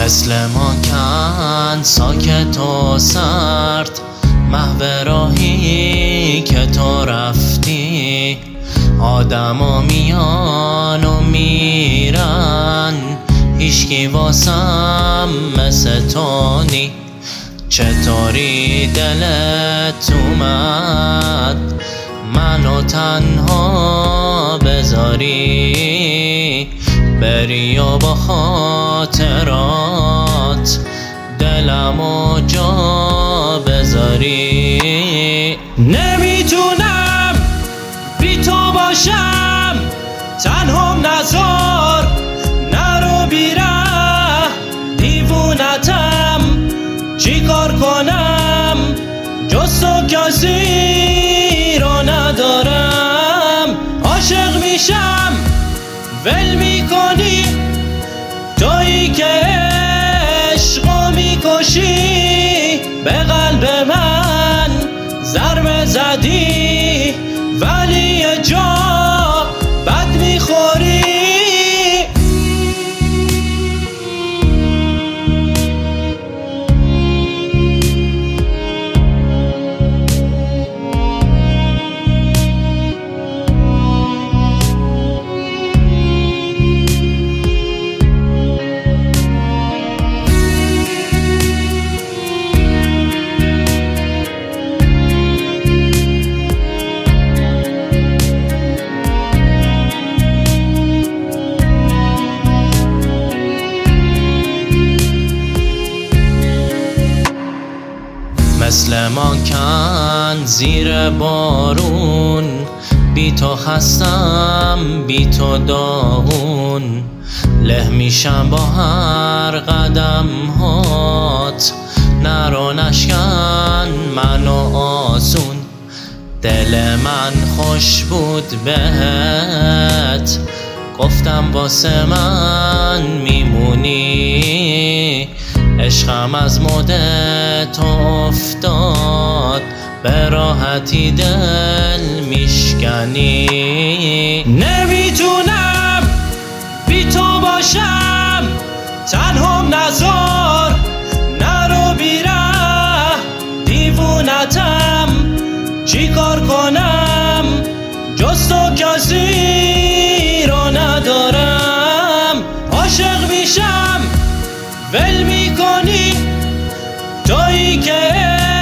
مثل ماکن ساکت و سرد، محو راهی که تو رفتی. آدما میان و میرن، هیچکی واسم مثل تو نی. چطوری دلت اومد منو تنها بذاری، بری و با خاطرات دلمو جا بذاری. نمیتونم بی تو باشم، تنهام نذار، نرو بیره دیوونتم. چی کار کنم جز تو کسی رو ندارم. عاشق میشم ول میکنی، تویی که عشقو میکشی. به قلب من ضربه زدی ولی یه جا بد میخوری. مثل ماکن زیر بارون، بی تو خستم بی تو داغون. له میشم با هر قدم هات، نرو نشکن منو آسون. دل من خوش بود بهت، گفتم واسه من میمونی. عشقم از مد تو افتاد، به راحتی دل میشکنی. نمیتونم بی تو باشم، تنهام نذار، نرو بیره دیوونتم. چی کار کنم جز تو کسی رو ندارم. عاشق میشم ول میکنی، تویی که